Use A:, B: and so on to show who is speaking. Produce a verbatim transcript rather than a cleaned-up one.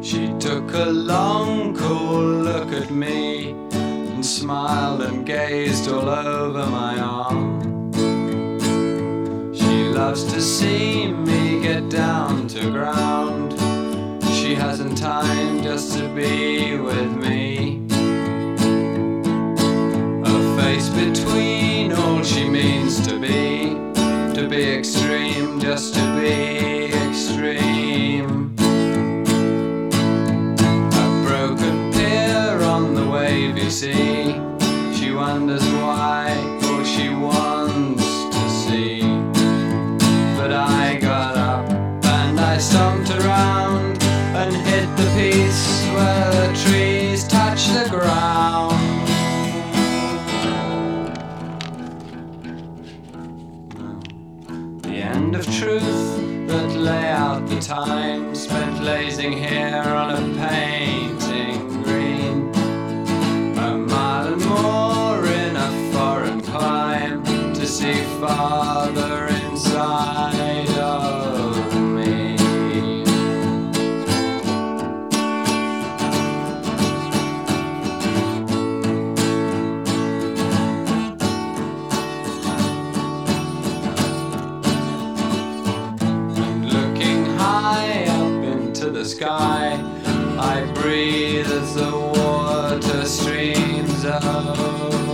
A: She took a long, cool look at me and smiled and gazed all over my arm. She loves to see me get down to ground. She hasn't time just to be with me. A face between all she means to be, to be extreme, just to be extreme. You see, she wonders why all she wants to see. But I got up and I stomped around and hit the piece where the trees touch the ground. The end of truth that lay out the time spent lazing here on a painting green. More in a foreign clime to see farther inside of me. And looking high up into the sky, I breathe as the water streams over